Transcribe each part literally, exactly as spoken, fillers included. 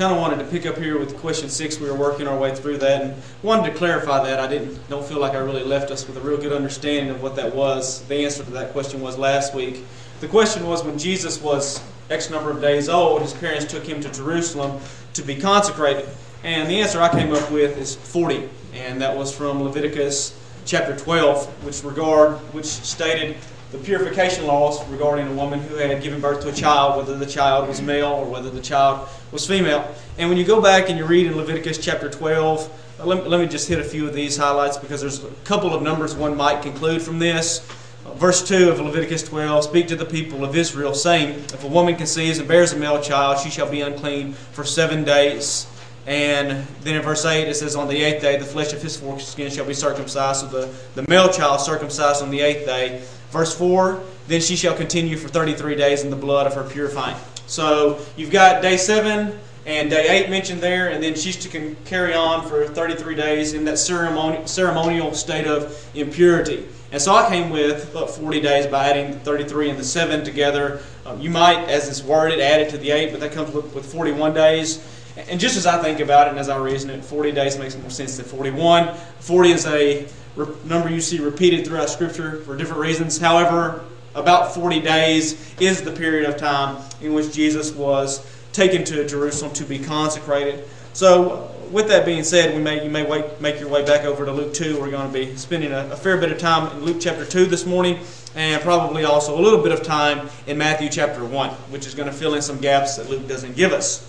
kind of wanted to pick up here with question six. We were working our way through that and wanted to clarify that. I didn't don't feel like I really left us with a real good understanding of what that was. The answer to that question was last week. The question was, when Jesus was X number of days old, his parents took him to Jerusalem to be consecrated. And the answer I came up with is forty. And that was from Leviticus chapter twelve, which regard which stated the purification laws regarding a woman who had given birth to a child, whether the child was male or whether the child was female. And when you go back and you read in Leviticus chapter twelve, let me, let me just hit a few of these highlights because there's a couple of numbers one might conclude from this. Verse two of Leviticus twelve, speak to the people of Israel, saying, if a woman conceives and bears a male child, she shall be unclean for seven days. And then in verse eight it says, on the eighth day the flesh of his foreskin shall be circumcised, so the, the male child circumcised on the eighth day. Verse four, then she shall continue for thirty-three days in the blood of her purifying. So you've got day seven and day eight mentioned there, and then she's to carry on for thirty-three days in that ceremoni ceremonial state of impurity. And so I came with uh, forty days by adding the thirty-three and the seven together. Um, you might, as it's worded, add it to the eight, but that comes with, with forty-one days. And just as I think about it and as I reason it, forty days makes more sense than forty-one. forty is a number you see repeated throughout Scripture for different reasons. However, about forty days is the period of time in which Jesus was taken to Jerusalem to be consecrated. So, with that being said, we may you may wait, make your way back over to Luke two. We're going to be spending a, a fair bit of time in Luke chapter two this morning, and probably also a little bit of time in Matthew chapter one, which is going to fill in some gaps that Luke doesn't give us.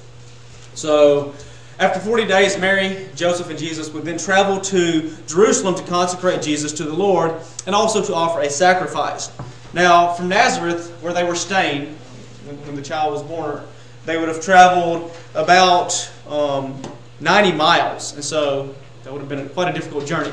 So, after forty days, Mary, Joseph, and Jesus would then travel to Jerusalem to consecrate Jesus to the Lord and also to offer a sacrifice. Now, from Nazareth, where they were staying when, when the child was born, they would have traveled about um, ninety miles. And so that would have been quite a difficult journey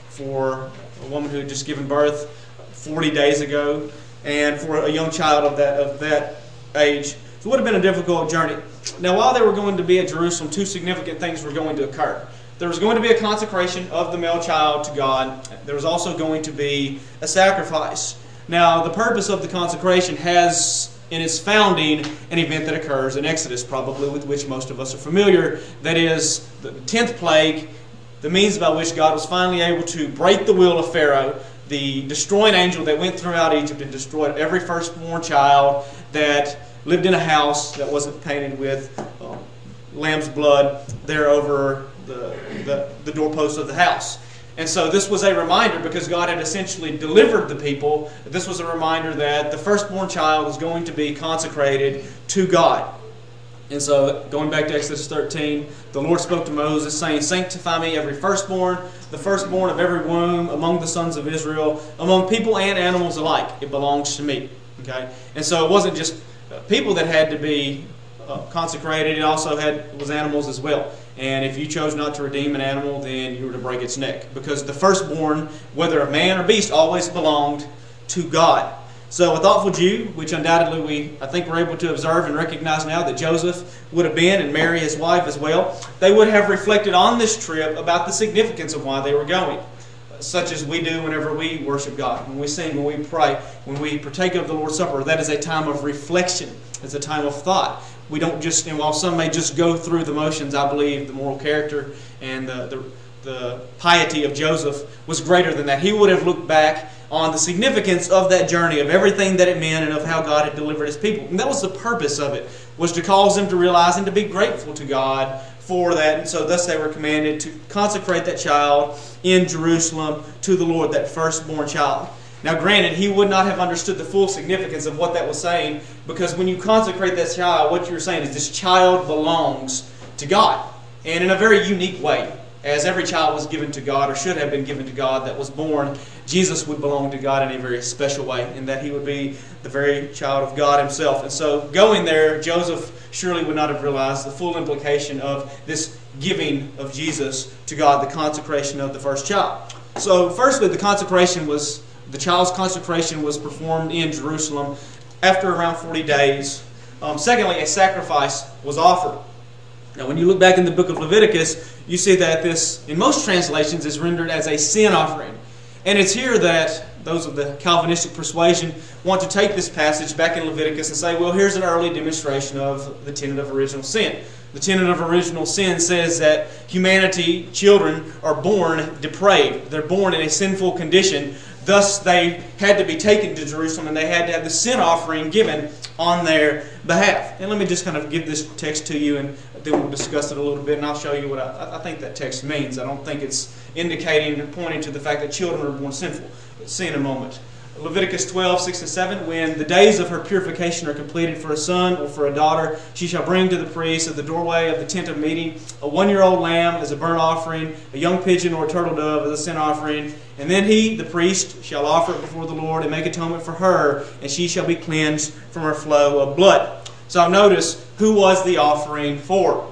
for a woman who had just given birth forty days ago and for a young child of that, of that age. So it would have been a difficult journey. Now, while they were going to be at Jerusalem, two significant things were going to occur. There was going to be a consecration of the male child to God. There was also going to be a sacrifice. Now, the purpose of the consecration has in its founding an event that occurs in Exodus, probably with which most of us are familiar. That is the tenth plague, the means by which God was finally able to break the will of Pharaoh, the destroying angel that went throughout Egypt and destroyed every firstborn child that lived in a house that wasn't painted with uh, lamb's blood there over the, the, the doorpost of the house. And so this was a reminder, because God had essentially delivered the people, this was a reminder that the firstborn child was going to be consecrated to God. And so going back to Exodus thirteen, the Lord spoke to Moses, saying, sanctify me every firstborn, the firstborn of every womb among the sons of Israel, among people and animals alike. It belongs to me. Okay? And so it wasn't just people that had to be uh, consecrated, it also had was animals as well. And if you chose not to redeem an animal, then you were to break its neck. Because the firstborn, whether a man or beast, always belonged to God. So a thoughtful Jew, which undoubtedly we, I think, we're able to observe and recognize now that Joseph would have been, and Mary his wife as well, they would have reflected on this trip about the significance of why they were going. Such as we do whenever we worship God, when we sing, when we pray, when we partake of the Lord's Supper. That is a time of reflection. It's a time of thought. We don't just, and while some may just go through the motions, I believe the moral character and the, the, the piety of Joseph was greater than that. He would have looked back on the significance of that journey, of everything that it meant, and of how God had delivered His people. And that was the purpose of it, was to cause them to realize and to be grateful to God for that. And so thus they were commanded to consecrate that child in Jerusalem to the Lord, that firstborn child. Now granted, he would not have understood the full significance of what that was saying, because when you consecrate that child, what you're saying is this child belongs to God. And in a very unique way. As every child was given to God, or should have been given to God, that was born, Jesus would belong to God in a very special way, in that He would be the very child of God Himself. And so going there, Joseph surely would not have realized the full implication of this giving of Jesus to God, the consecration of the first child. So firstly, the consecration was, the child's consecration was performed in Jerusalem after around forty days. Um, secondly, a sacrifice was offered. Now, when you look back in the book of Leviticus, you see that this, in most translations, is rendered as a sin offering. And it's here that those of the Calvinistic persuasion want to take this passage back in Leviticus and say, well, here's an early demonstration of the tenet of original sin. The tenet of original sin says that humanity, children, are born depraved. They're born in a sinful condition. Thus, they had to be taken to Jerusalem and they had to have the sin offering given on their behalf. And let me just kind of give this text to you and then we'll discuss it a little bit and I'll show you what I, I think that text means. I don't think it's indicating and pointing to the fact that children are born sinful. We'll see in a moment. Leviticus twelve, six and seven, when the days of her purification are completed for a son or for a daughter, she shall bring to the priest at the doorway of the tent of meeting a one-year-old lamb as a burnt offering, a young pigeon or a turtle dove as a sin offering, and then he, the priest, shall offer it before the Lord and make atonement for her, and she shall be cleansed from her flow of blood. So notice, who was the offering for?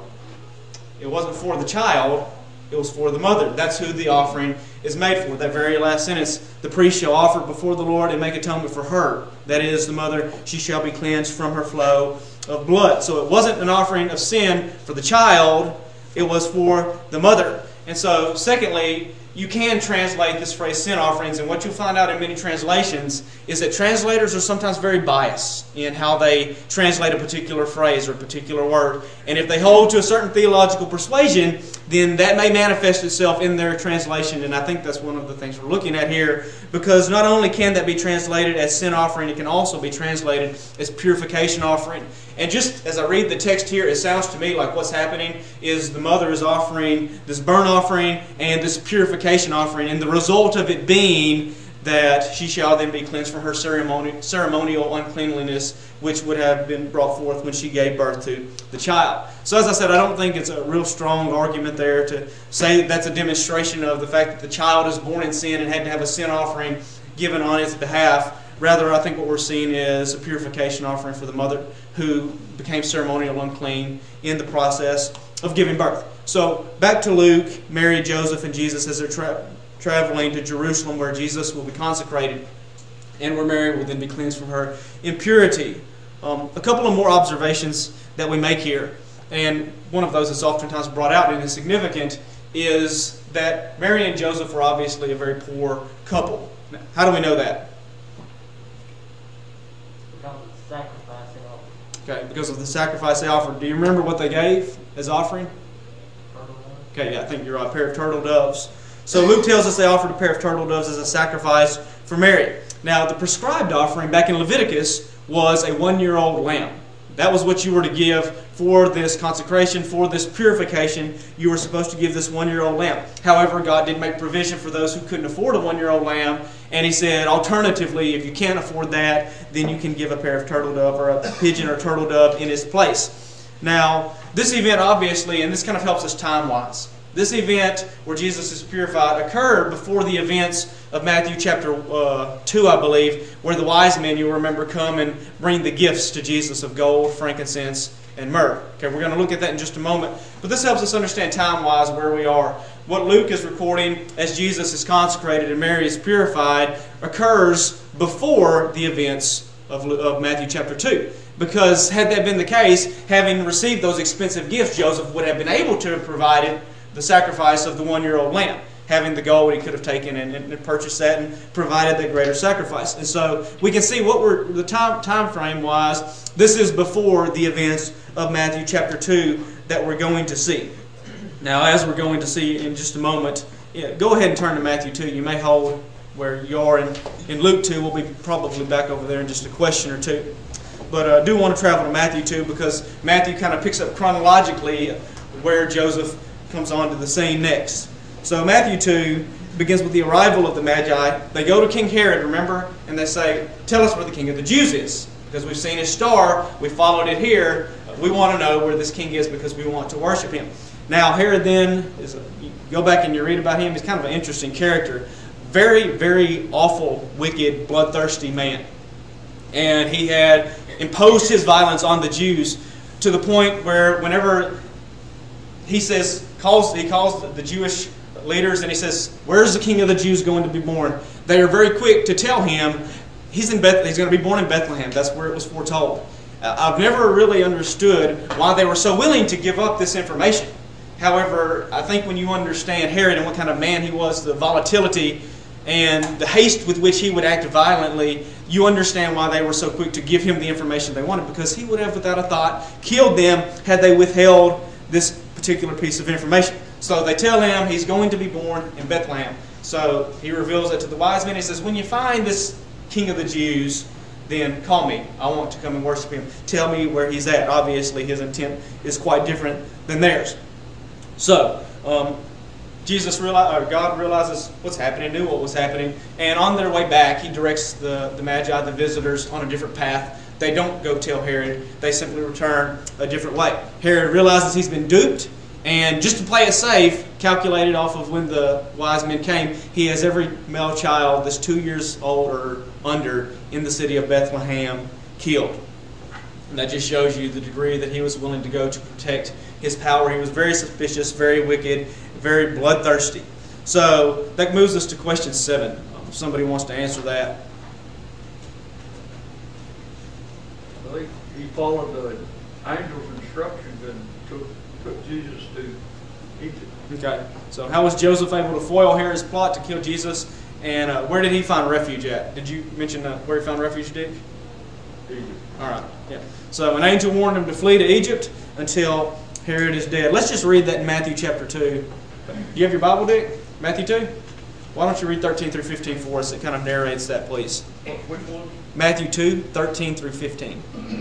It wasn't for the child, it was for the mother. That's who the offering is made for. That very last sentence, the priest shall offer it before the Lord and make atonement for her. That is, the mother, she shall be cleansed from her flow of blood. So it wasn't an offering of sin for the child, it was for the mother. And so, secondly, you can translate this phrase sin offerings, and what you'll find out in many translations is that translators are sometimes very biased in how they translate a particular phrase or a particular word. And if they hold to a certain theological persuasion, then that may manifest itself in their translation, and I think that's one of the things we're looking at here, because not only can that be translated as sin offering, it can also be translated as purification offering. And just as I read the text here, it sounds to me like what's happening is the mother is offering this burnt offering and this purification offering, and the result of it being that she shall then be cleansed from her ceremonial, ceremonial uncleanliness, which would have been brought forth when she gave birth to the child. So as I said, I don't think it's a real strong argument there to say that that's a demonstration of the fact that the child is born in sin and had to have a sin offering given on its behalf. Rather, I think what we're seeing is a purification offering for the mother who became ceremonial unclean in the process of giving birth. So back to Luke, Mary, Joseph, and Jesus as they're tra traveling to Jerusalem, where Jesus will be consecrated and where Mary will then be cleansed from her impurity. Um, a couple of more observations that we make here, and one of those is oftentimes brought out and is significant, is that Mary and Joseph were obviously a very poor couple. Now, how do we know that? Because of the sacrifice they offered. Okay, because of the sacrifice they offered. Do you remember what they gave as offering? Turtle doves. Okay, yeah, I think you're right. A pair of turtle doves. So Luke tells us they offered a pair of turtle doves as a sacrifice for Mary. Now, the prescribed offering back in Leviticus was a one-year-old lamb. That was what you were to give for this consecration, for this purification. You were supposed to give this one-year-old lamb. However, God did make provision for those who couldn't afford a one-year-old lamb. And He said, alternatively, if you can't afford that, then you can give a pair of turtle dove or a pigeon or turtle dove in its place. Now, this event obviously, and this kind of helps us time-wise, this event where Jesus is purified occurred before the events of Matthew chapter uh, two, I believe, where the wise men, you'll remember, come and bring the gifts to Jesus of gold, frankincense, and myrrh. Okay, we're going to look at that in just a moment. But this helps us understand time-wise where we are. What Luke is recording as Jesus is consecrated and Mary is purified occurs before the events of, of Matthew chapter two. Because had that been the case, having received those expensive gifts, Joseph would have been able to have provided the sacrifice of the one-year-old lamb. Having the gold, he could have taken and, and purchased that and provided that greater sacrifice. And so we can see what we're the time time frame wise. This is before the events of Matthew chapter two that we're going to see. Now, as we're going to see in just a moment, yeah, go ahead and turn to Matthew two. You may hold where you are in, in Luke two. We'll be probably back over there in just a question or two. But I uh, do want to travel to Matthew two because Matthew kind of picks up chronologically where Joseph comes onto the scene next. So Matthew two begins with the arrival of the Magi. They go to King Herod, remember, and they say, tell us where the King of the Jews is. Because we've seen his star, we followed it here, we want to know where this king is because we want to worship him. Now Herod then, is a, you go back and you read about him, he's kind of an interesting character. Very, very awful, wicked, bloodthirsty man. And he had imposed his violence on the Jews to the point where whenever he says, calls, he calls the Jewish leaders and he says, where's the King of the Jews going to be born? They are very quick to tell him he's in Beth he's going to be born in Bethlehem. That's where it was foretold. Uh, I've never really understood why they were so willing to give up this information. However, I think when you understand Herod and what kind of man he was, the volatility and the haste with which he would act violently, you understand why they were so quick to give him the information they wanted, because he would have, without a thought, killed them had they withheld this particular piece of information. So they tell him he's going to be born in Bethlehem. So he reveals it to the wise men. He says, when you find this King of the Jews, then call me. I want to come and worship him. Tell me where he's at. Obviously, his intent is quite different than theirs. So, um, Jesus realize, or God realizes what's happening, knew what was happening, and on their way back, he directs the, the Magi, the visitors, on a different path. They don't go tell Herod. They simply return a different way. Herod realizes he's been duped, and just to play it safe, calculated off of when the wise men came, he has every male child that's two years old or under in the city of Bethlehem killed. And that just shows you the degree that he was willing to go to protect his power. He was very suspicious, very wicked, very bloodthirsty. So that moves us to question seven. If somebody wants to answer that. Well, he, he followed the angel's instructions and took, took Jesus to Egypt. Okay. So how was Joseph able to foil Herod's plot to kill Jesus? And uh, where did he find refuge at? Did you mention uh, where he found refuge, Dick? Egypt. All right. Yeah. So an angel warned him to flee to Egypt until Herod is dead. Let's just read that in Matthew chapter two. Do you have your Bible, Dick? Matthew two? Why don't you read thirteen through fifteen for us? It kind of narrates that, please. Which one? Matthew two, thirteen through fifteen.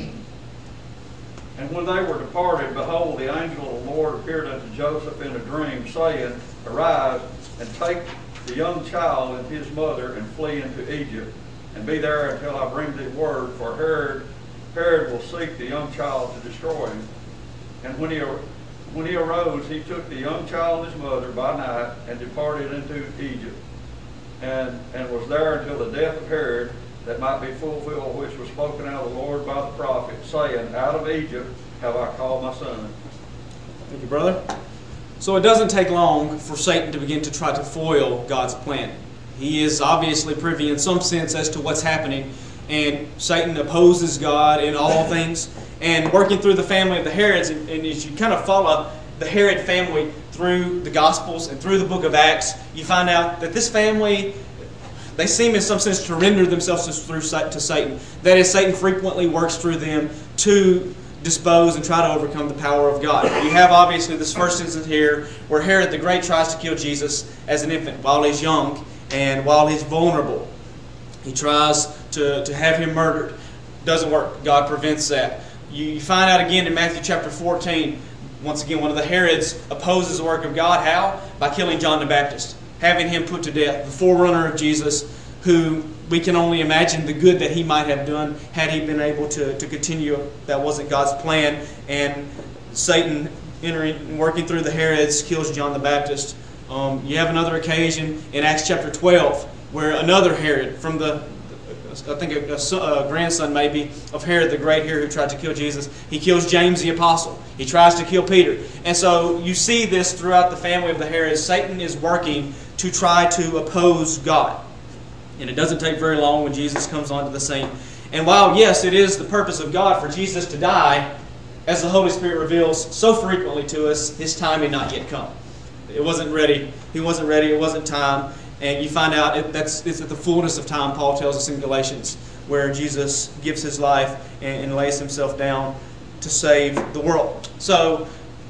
And when they were departed, behold, the angel of the Lord appeared unto Joseph in a dream, saying, Arise, and take the young child and his mother, and flee into Egypt, and be there until I bring thee word, for Herod, Herod will seek the young child to destroy him. And when he when he arose, he took the young child and his mother by night, and departed into Egypt, and, and was there until the death of Herod, that might be fulfilled which was spoken out of the Lord by the prophet, saying, Out of Egypt have I called my son. Thank you, brother. So it doesn't take long for Satan to begin to try to foil God's plan. He is obviously privy in some sense as to what's happening, and Satan opposes God in all things. And working through the family of the Herods, and, and as you kind of follow the Herod family through the Gospels and through the book of Acts, you find out that this family, they seem in some sense to render themselves to, through, to Satan. That is, Satan frequently works through them to dispose and try to overcome the power of God. You have obviously this first instance here where Herod the Great tries to kill Jesus as an infant while he's young and while he's vulnerable. He tries to, to have him murdered. Doesn't work. God prevents that. You find out again in Matthew chapter fourteen, once again, one of the Herods opposes the work of God. How? By killing John the Baptist, having him put to death, the forerunner of Jesus, who we can only imagine the good that he might have done had he been able to, to continue. That wasn't God's plan. And Satan, entering, working through the Herods, kills John the Baptist. Um, you have another occasion in Acts chapter twelve where another Herod from the I think a, a, a grandson maybe of Herod the Great here who tried to kill Jesus. He kills James the Apostle. He tries to kill Peter. And so you see this throughout the family of the Herods. Satan is working to try to oppose God. And it doesn't take very long when Jesus comes onto the scene. And while, yes, it is the purpose of God for Jesus to die, as the Holy Spirit reveals so frequently to us, His time had not yet come. It wasn't ready. He wasn't ready. It wasn't time. And you find out it, that's it's at the fullness of time, Paul tells us in Galatians, where Jesus gives His life and, and lays Himself down to save the world. So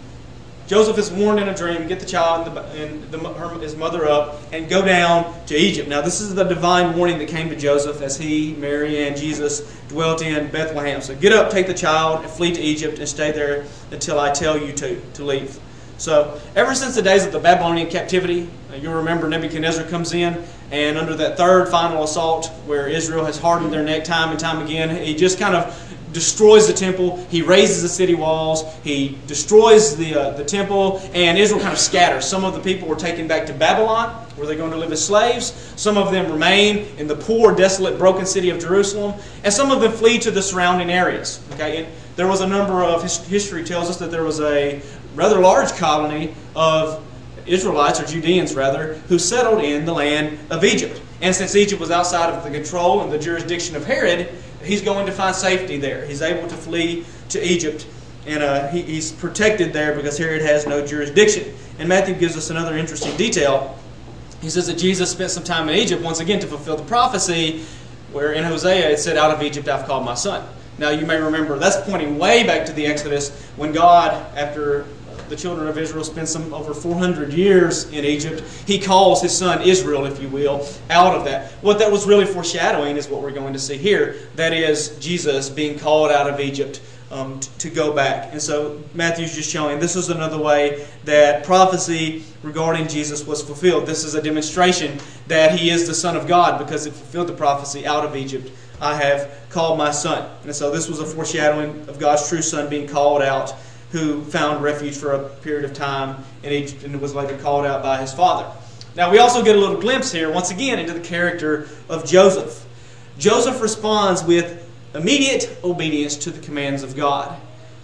Joseph is warned in a dream, get the child and, the, and the, her, his mother up and go down to Egypt. Now this is the divine warning that came to Joseph as he, Mary, and Jesus dwelt in Bethlehem. So get up, take the child, and flee to Egypt and stay there until I tell you to, to leave. So ever since the days of the Babylonian captivity, uh, you'll remember Nebuchadnezzar comes in, and under that third final assault where Israel has hardened their neck time and time again, he just kind of destroys the temple. He raises the city walls. He destroys the uh, the temple, and Israel kind of scatters. Some of the people were taken back to Babylon, where they're going to live as slaves. Some of them remain in the poor, desolate, broken city of Jerusalem, and some of them flee to the surrounding areas. Okay, and there was a number of his, history tells us that there was a rather large colony of Israelites, or Judeans rather, who settled in the land of Egypt. And since Egypt was outside of the control and the jurisdiction of Herod, he's going to find safety there. He's able to flee to Egypt, and uh, he, he's protected there because Herod has no jurisdiction. And Matthew gives us another interesting detail he says that Jesus spent some time in Egypt, once again, to fulfill the prophecy where in Hosea it said, out of Egypt I've called my son. Now you may remember, that's pointing way back to the Exodus, when God, after the children of Israel spend some over four hundred years in Egypt, He calls His son Israel, if you will, out of that. What that was really foreshadowing is what we're going to see here. That is Jesus being called out of Egypt um, t- to go back. And so Matthew's just showing this is another way that prophecy regarding Jesus was fulfilled. This is a demonstration that He is the Son of God because it fulfilled the prophecy, out of Egypt I have called my son. And so this was a foreshadowing of God's true Son being called out, who found refuge for a period of time in Egypt and was later called out by his father. Now we also get a little glimpse here, once again, into the character of Joseph. Joseph responds with immediate obedience to the commands of God.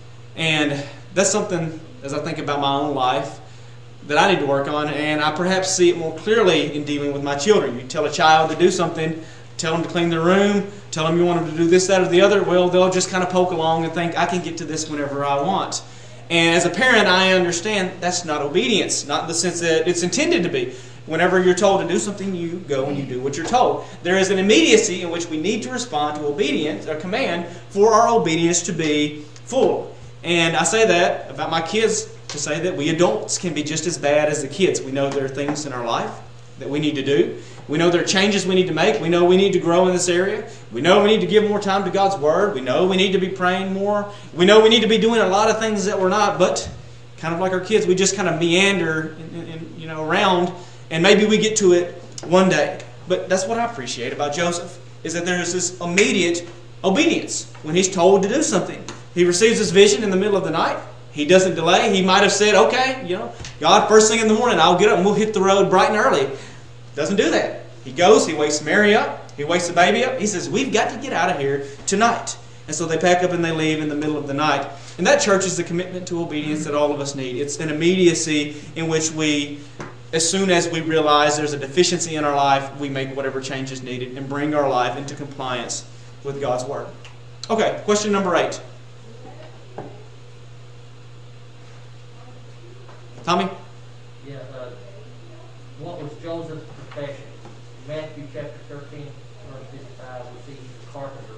And that's something, as I think about my own life, that I need to work on, and I perhaps see it more clearly in dealing with my children. You tell a child to do something, tell them to clean their room, tell them you want them to do this, that, or the other, well, they'll just kind of poke along and think, I can get to this whenever I want. And as a parent, I understand that's not obedience, not in the sense that it's intended to be. Whenever you're told to do something, you go and you do what you're told. There is an immediacy in which we need to respond to obedience, a command, for our obedience to be full. And I say that about my kids to say that we adults can be just as bad as the kids. We know there are things in our life that we need to do. We know there are changes we need to make. We know we need to grow in this area. We know we need to give more time to God's Word. We know we need to be praying more. We know we need to be doing a lot of things that we're not, but kind of like our kids, we just kind of meander in, in, you know, around, and maybe we get to it one day. But that's what I appreciate about Joseph, is that there is this immediate obedience when he's told to do something. He receives his vision in the middle of the night. He doesn't delay. He might have said, okay, you know, God, first thing in the morning, I'll get up and we'll hit the road bright and early. Doesn't do that. He goes, he wakes Mary up, he wakes the baby up. He says, we've got to get out of here tonight. And so they pack up and they leave in the middle of the night. And that, church, is the commitment to obedience that all of us need. It's an immediacy in which we, as soon as we realize there's a deficiency in our life, we make whatever change is needed and bring our life into compliance with God's Word. Okay, question number eight. Tommy? Yeah, uh, what was Joseph's profession? In Matthew chapter thirteen, verse fifty-five, we see he's a carpenter.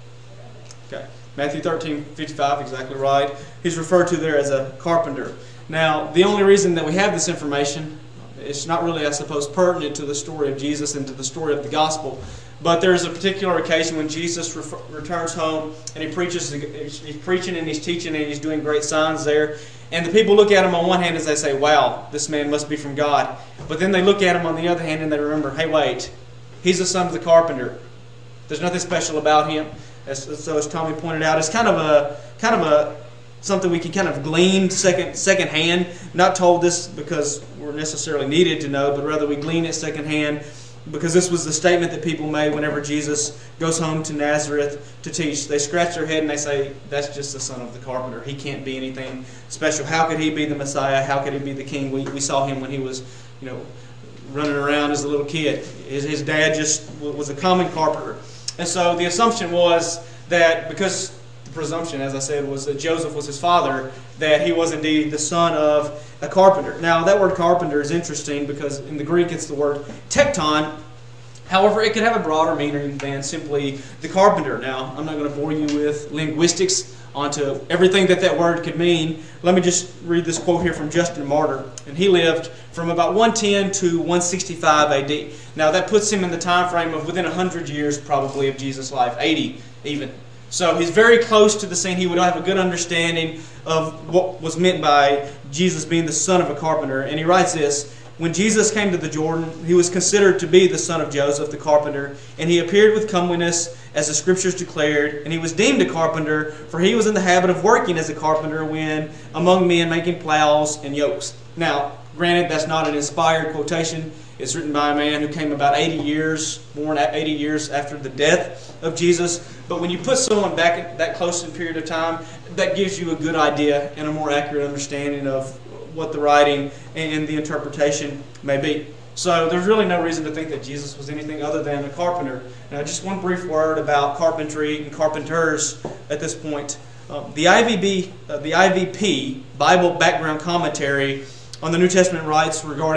Okay, Matthew thirteen, fifty-five, exactly right. He's referred to there as a carpenter. Now, the only reason that we have this information, it's not really, I suppose, pertinent to the story of Jesus and to the story of the gospel. But there is a particular occasion when Jesus refer, returns home and he preaches. He's preaching and he's teaching and he's doing great signs there. And the people look at him on one hand as they say, wow, this man must be from God. But then they look at him on the other hand and they remember, hey, wait, he's the son of the carpenter. There's nothing special about him. As, so as Tommy pointed out, it's kind of a kind of a something we can kind of glean second second hand. Not told this because we're necessarily needed to know, but rather we glean it second hand because this was the statement that people made whenever Jesus goes home to Nazareth to teach. They scratch their head and they say, that's just the son of the carpenter. He can't be anything special. How could he be the Messiah? How could he be the king? We, we saw him when he was, you know, running around as a little kid. His, his dad just was a common carpenter. And so the assumption was that because the presumption, as I said, was that Joseph was his father, that he was indeed the son of a carpenter. Now, that word carpenter is interesting because in the Greek it's the word tekton. However, it could have a broader meaning than simply the carpenter. Now, I'm not going to bore you with linguistics onto everything that that word could mean. Let me just read this quote here from Justin Martyr. And he lived from about one ten to one sixty-five A D. Now, that puts him in the time frame of within one hundred years probably of Jesus' life, eighty even. So he's very close to the scene. He would have a good understanding of what was meant by Jesus being the son of a carpenter. And he writes this, when Jesus came to the Jordan, he was considered to be the son of Joseph, the carpenter, and he appeared with comeliness, as the Scriptures declared, and he was deemed a carpenter, for he was in the habit of working as a carpenter when among men making plows and yokes. Now, granted, that's not an inspired quotation. It's written by a man who came about eighty years, born eighty years after the death of Jesus. But when you put someone back that close in a period of time, that gives you a good idea and a more accurate understanding of what the writing and the interpretation may be. So there's really no reason to think that Jesus was anything other than a carpenter. Now, just one brief word about carpentry and carpenters at this point. Uh, the I V B, uh, the I V P, Bible Background Commentary on the New Testament writes regarding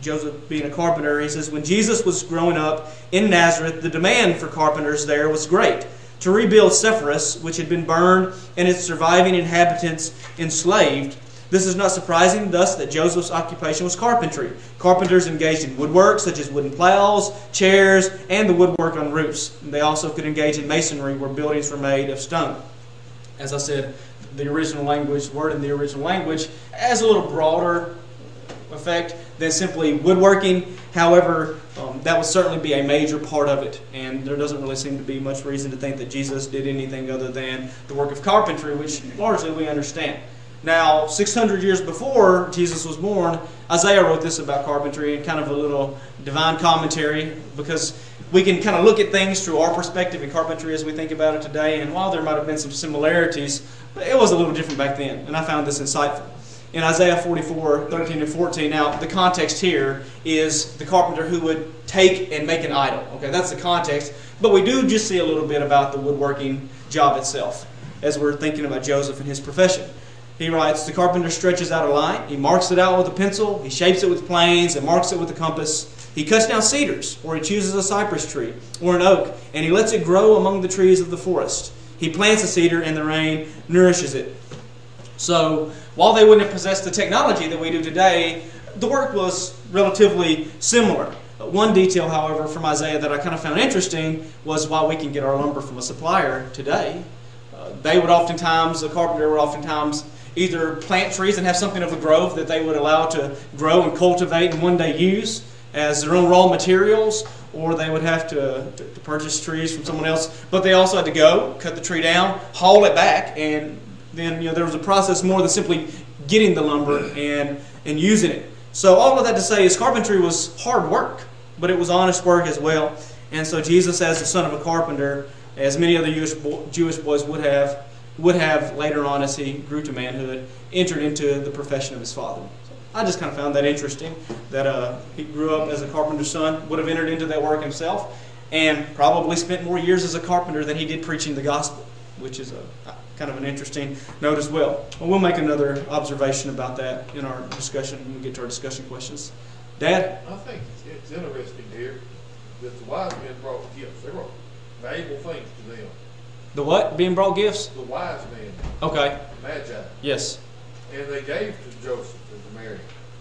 Joseph being a carpenter, he says, when Jesus was growing up in Nazareth, the demand for carpenters there was great. To rebuild Sepphoris, which had been burned and its surviving inhabitants enslaved. This is not surprising, thus, that Joseph's occupation was carpentry. Carpenters engaged in woodwork, such as wooden plows, chairs, and the woodwork on roofs. They also could engage in masonry, where buildings were made of stone. As I said, the original language, word in the original language, has a little broader effect than simply woodworking. However, um, that would certainly be a major part of it, and there doesn't really seem to be much reason to think that Jesus did anything other than the work of carpentry, which largely we understand. Now, six hundred years before Jesus was born, Isaiah wrote this about carpentry in kind of a little divine commentary, because we can kind of look at things through our perspective in carpentry as we think about it today, and while there might have been some similarities, it was a little different back then, and I found this insightful. In Isaiah forty-four, thirteen and fourteen, now the context here is the carpenter who would take and make an idol. Okay, that's the context, but we do just see a little bit about the woodworking job itself as we're thinking about Joseph and his profession. He writes, the carpenter stretches out a line, he marks it out with a pencil, he shapes it with planes and marks it with a compass. He cuts down cedars, or he chooses a cypress tree, or an oak, and he lets it grow among the trees of the forest. He plants a cedar, and the rain nourishes it. So, while they wouldn't have possessed the technology that we do today, the work was relatively similar. One detail, however, from Isaiah that I kind of found interesting was why we can get our lumber from a supplier today. Uh, they would oftentimes, a carpenter would oftentimes either plant trees and have something of a grove that they would allow to grow and cultivate and one day use as their own raw materials, or they would have to, to, to purchase trees from someone else. But they also had to go, cut the tree down, haul it back, and then you know there was a process more than simply getting the lumber and, and using it. So all of that to say is carpentry was hard work, but it was honest work as well. And so Jesus, as the son of a carpenter, as many other Jewish, bo- Jewish boys would have, would have later on as he grew to manhood, entered into the profession of his father. So I just kind of found that interesting, that uh, he grew up as a carpenter's son, would have entered into that work himself, and probably spent more years as a carpenter than he did preaching the gospel, which is a kind of an interesting note as well. Well, we'll make another observation about that in our discussion when we get to our discussion questions. Dad? I think it's interesting here that the wise men brought gifts. They brought valuable things to them. The what? Being brought gifts? The wise men. Okay. The Magi. Yes. And they gave to Joseph and to Mary.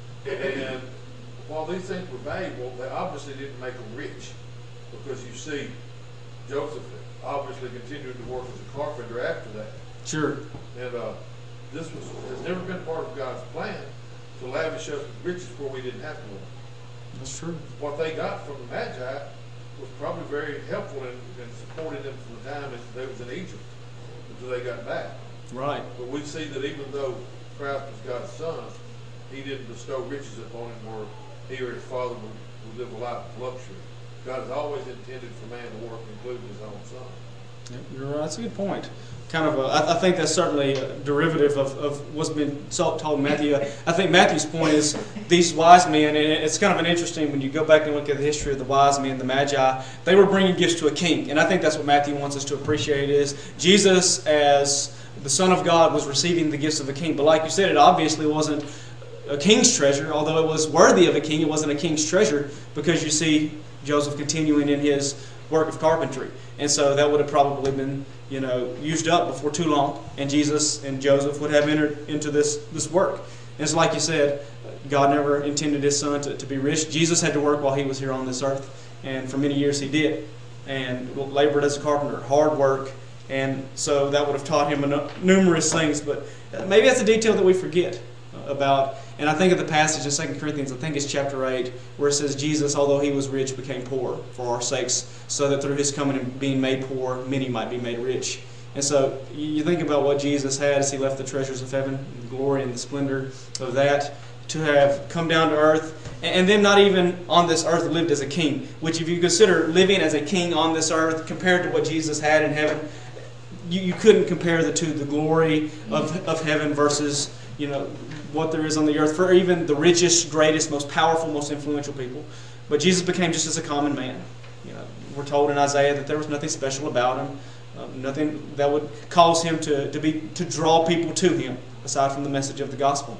And while these things were valuable, they obviously didn't make them rich. Because you see, Joseph obviously continued to work as a carpenter after that. Sure. And uh, this was has never been part of God's plan to lavish us with riches where we didn't have to work. That's true. What they got from the Magi was probably very helpful in, in supporting them from the time that they was in Egypt until they got back. Right. But we see that even though Christ was God's son, he didn't bestow riches upon him or he or his father would, would live a life of luxury. God has always intended for man to work, including his own son. Yeah, you're right. That's a good point. Kind of, a, I, I think that's certainly a derivative of, of what's been told in Matthew. I think Matthew's point is these wise men, and it's kind of an interesting when you go back and look at the history of the wise men, the Magi, they were bringing gifts to a king, and I think that's what Matthew wants us to appreciate is Jesus as the Son of God was receiving the gifts of a king. But like you said, it obviously wasn't a king's treasure, although it was worthy of a king. It wasn't a king's treasure because you see Joseph continuing in his work of carpentry. And so that would have probably been, you know, used up before too long. And Jesus and Joseph would have entered into this, this work. And it's like you said, God never intended his son to, to be rich. Jesus had to work while he was here on this earth. And for many years he did. And labored as a carpenter. Hard work. And so that would have taught him numerous things. But maybe that's a detail that we forget about. And I think of the passage in Second Corinthians, I think it's chapter eight, where it says, Jesus, although he was rich, became poor for our sakes, so that through his coming and being made poor, many might be made rich. And so you think about what Jesus had as he left the treasures of heaven, the glory and the splendor of that, to have come down to earth, and then not even on this earth lived as a king, which if you consider living as a king on this earth compared to what Jesus had in heaven, you, you couldn't compare the two, the glory of, of heaven versus, you know, what there is on the earth for even the richest, greatest, most powerful, most influential people. But Jesus became just as a common man. You know, we're told in Isaiah that there was nothing special about him, um, nothing that would cause him to, to be to draw people to him, aside from the message of the gospel.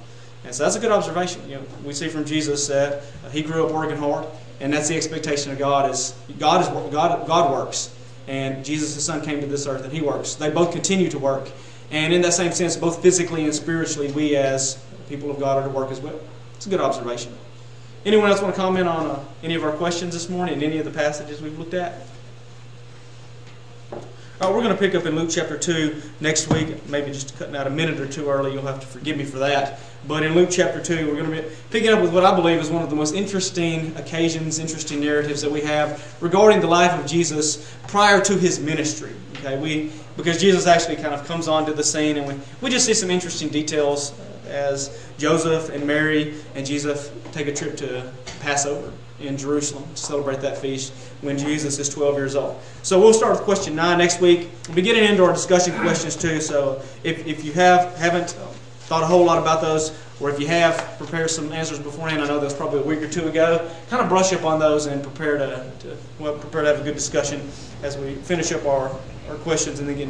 And so that's a good observation. You know, we see from Jesus that uh, he grew up working hard, and that's the expectation of God. Is God is God God works, and Jesus, his Son, came to this earth and he works. They both continue to work, and in that same sense, both physically and spiritually, we as people of God are to work as well. It's a good observation. Anyone else want to comment on uh, any of our questions this morning, any of the passages we've looked at? All right, we're going to pick up in Luke chapter two next week. Maybe just cutting out a minute or two early. You'll have to forgive me for that. But in Luke chapter two, we're going to be picking up with what I believe is one of the most interesting occasions, interesting narratives that we have regarding the life of Jesus prior to his ministry. Okay, we because Jesus actually kind of comes onto the scene, and we, we just see some interesting details as Joseph and Mary and Jesus take a trip to Passover in Jerusalem to celebrate that feast when Jesus is twelve years old. So we'll start with question nine next week. We'll be getting into our discussion questions too, so if, if you have, haven't thought a whole lot about those, or if you have prepared some answers beforehand, I know that was probably a week or two ago, kind of brush up on those and prepare to, to well, prepare to have a good discussion as we finish up our, our questions and then get